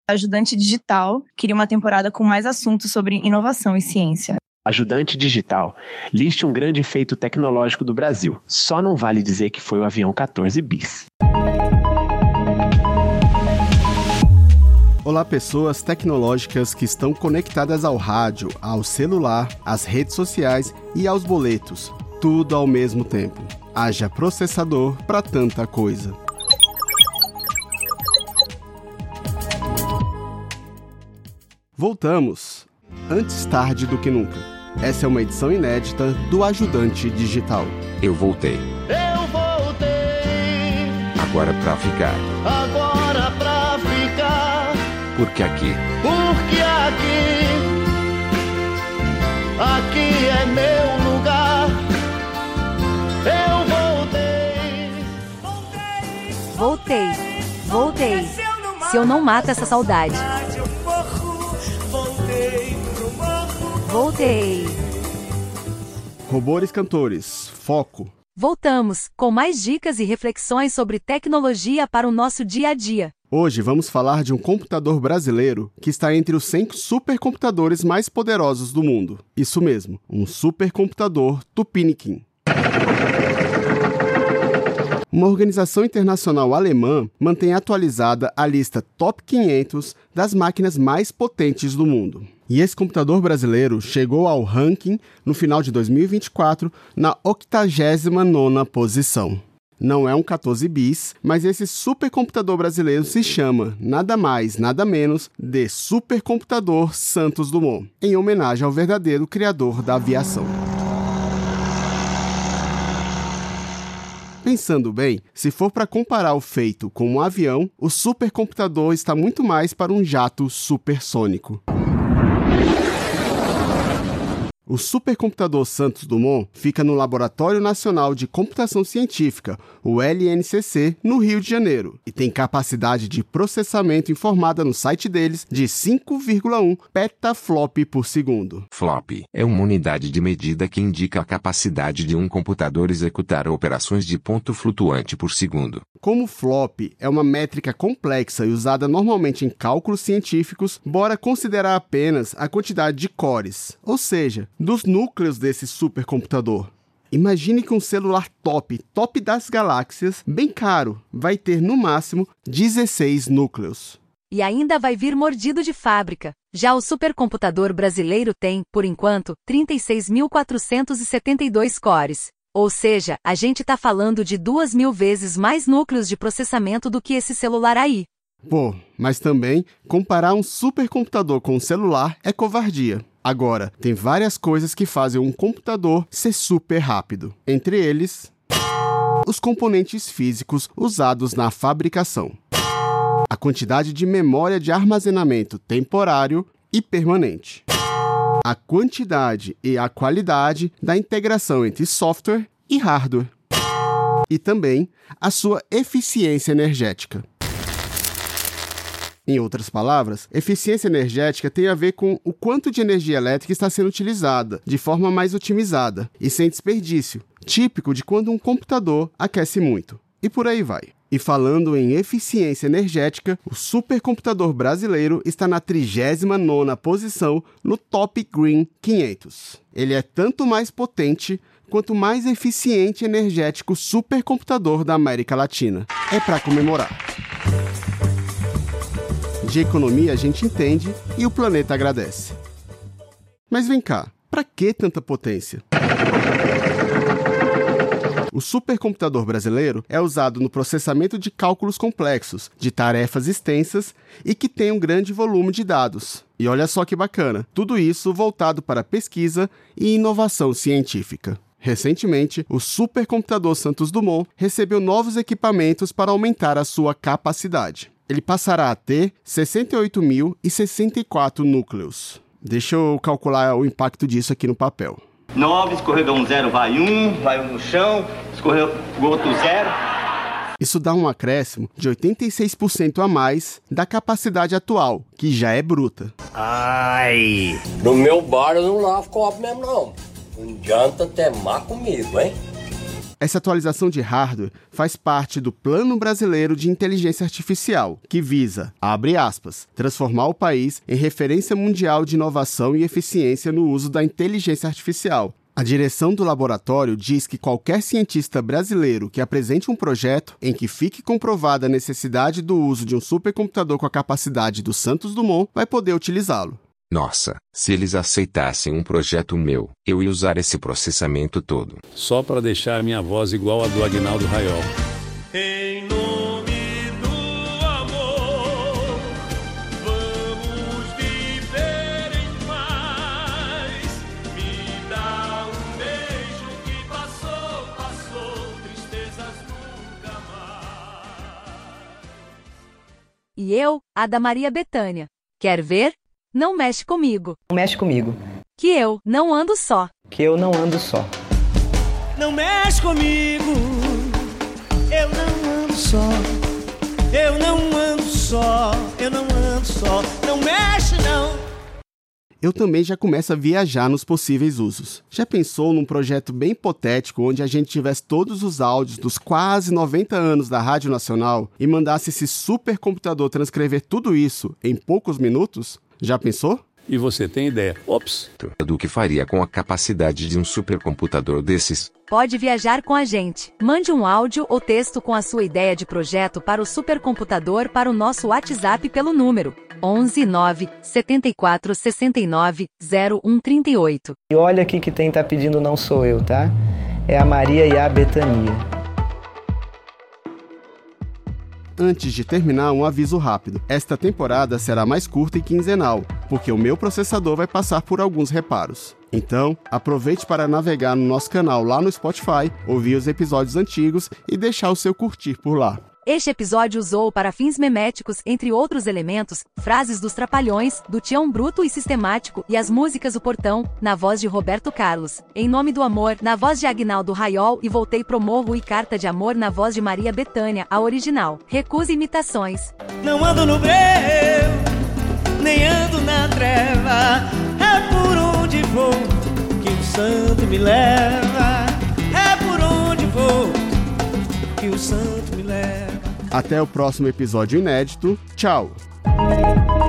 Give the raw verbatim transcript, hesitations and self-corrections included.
Ajudante Digital queria uma temporada com mais assuntos sobre inovação e ciência. Ajudante Digital, liste um grande feito tecnológico do Brasil. Só não vale dizer que foi o avião quatorze bis. Olá, pessoas tecnológicas que estão conectadas ao rádio, ao celular, às redes sociais e aos boletos. Tudo ao mesmo tempo. Haja processador para tanta coisa. Voltamos. Antes tarde do que nunca. Essa é uma edição inédita do Ajudante Digital. Eu voltei. Eu voltei. Agora pra ficar. Agora pra ficar. Porque aqui. Porque aqui. Aqui é meu lugar. Eu voltei. Voltei. Voltei. Se eu não mato essa saudade. Voltei. Robôs cantores, foco. Voltamos, com mais dicas e reflexões sobre tecnologia para o nosso dia a dia. Hoje vamos falar de um computador brasileiro que está entre os cem supercomputadores mais poderosos do mundo. Isso mesmo, um supercomputador Tupiniquim. Uma organização internacional alemã mantém atualizada a lista Top quinhentos das máquinas mais potentes do mundo. E esse computador brasileiro chegou ao ranking no final de dois mil e vinte e quatro na octagésima nona posição. Não é um quatorze bis, mas esse supercomputador brasileiro se chama nada mais, nada menos de Supercomputador Santos Dumont, em homenagem ao verdadeiro criador da aviação. Pensando bem, se for para comparar o feito com um avião, o supercomputador está muito mais para um jato supersônico. O Supercomputador Santos Dumont fica no Laboratório Nacional de Computação Científica, o L N C C, no Rio de Janeiro, e tem capacidade de processamento informada no site deles de cinco vírgula um petaflop por segundo. Flop é uma unidade de medida que indica a capacidade de um computador executar operações de ponto flutuante por segundo. Como flop é uma métrica complexa e usada normalmente em cálculos científicos, bora considerar apenas a quantidade de cores, ou seja, dos núcleos desse supercomputador. Imagine que um celular top, top das galáxias, bem caro, vai ter no máximo dezesseis núcleos. E ainda vai vir mordido de fábrica. Já o supercomputador brasileiro tem, por enquanto, trinta e seis mil quatrocentos e setenta e dois cores. Ou seja, a gente tá falando de duas mil vezes mais núcleos de processamento do que esse celular aí. Pô, mas também, comparar um supercomputador com um celular é covardia. Agora, tem várias coisas que fazem um computador ser super rápido. Entre eles, os componentes físicos usados na fabricação. A quantidade de memória de armazenamento temporário e permanente. A quantidade e a qualidade da integração entre software e hardware. E também a sua eficiência energética. Em outras palavras, eficiência energética tem a ver com o quanto de energia elétrica está sendo utilizada de forma mais otimizada e sem desperdício, típico de quando um computador aquece muito. E por aí vai. E falando em eficiência energética, o supercomputador brasileiro está na trigésima nona posição no Top Green quinhentos. Ele é tanto mais potente quanto mais eficiente e energético supercomputador da América Latina. É para comemorar. De economia a gente entende e o planeta agradece. Mas vem cá, para que tanta potência? O supercomputador brasileiro é usado no processamento de cálculos complexos, de tarefas extensas e que tem um grande volume de dados. E olha só que bacana, tudo isso voltado para pesquisa e inovação científica. Recentemente, o Supercomputador Santos Dumont recebeu novos equipamentos para aumentar a sua capacidade. Ele passará a ter sessenta e oito mil e sessenta e quatro núcleos. Deixa eu calcular o impacto disso aqui no papel. nove, escorregou um zero, vai um, vai um no chão, escorregou outro zero. Isso dá um acréscimo de oitenta e seis por cento a mais da capacidade atual, que já é bruta. Ai! No meu bar eu não lavo copo mesmo não. Não adianta temar comigo, hein? Essa atualização de hardware faz parte do Plano Brasileiro de Inteligência Artificial, que visa, abre aspas, transformar o país em referência mundial de inovação e eficiência no uso da inteligência artificial. A direção do laboratório diz que qualquer cientista brasileiro que apresente um projeto em que fique comprovada a necessidade do uso de um supercomputador com a capacidade do Santos Dumont vai poder utilizá-lo. Nossa, se eles aceitassem um projeto meu, eu ia usar esse processamento todo. Só para deixar minha voz igual a do Aguinaldo Raiol. Em nome do amor, vamos viver em paz. Me dá um beijo que passou, passou, tristezas nunca mais. E eu, a da Maria Bethânia. Quer ver? Não mexe comigo. Não mexe comigo. Que eu não ando só. Que eu não ando só. Não mexe comigo. Eu não ando só. Eu não ando só. Eu não ando só. Não mexe não. Eu também já começo a viajar nos possíveis usos. Já pensou num projeto bem hipotético onde a gente tivesse todos os áudios dos quase noventa anos da Rádio Nacional e mandasse esse supercomputador transcrever tudo isso em poucos minutos? Já pensou? E você tem ideia? Ops! Do que faria com a capacidade de um supercomputador desses? Pode viajar com a gente. Mande um áudio ou texto com a sua ideia de projeto para o supercomputador para o nosso WhatsApp pelo número onze nove sete quatro seis nove zero um três oito. E olha aqui que quem tá pedindo não sou eu, tá? É a Maria e a Bethânia. Antes de terminar, um aviso rápido. Esta temporada será mais curta e quinzenal, porque o meu processador vai passar por alguns reparos. Então, aproveite para navegar no nosso canal lá no Spotify, ouvir os episódios antigos e deixar o seu curtir por lá. Este episódio usou para fins meméticos, entre outros elementos, frases dos Trapalhões, do Tião Bruto e Sistemático e as músicas O Portão, na voz de Roberto Carlos, Em Nome do Amor, na voz de Aguinaldo Raiol e Voltei pro Morro e Carta de Amor na voz de Maria Bethânia, a original. Recusa imitações. Não ando no breu, nem ando na treva. É por onde vou que o santo me leva. É por onde vou que o santo me leva. Até o próximo episódio inédito. Tchau!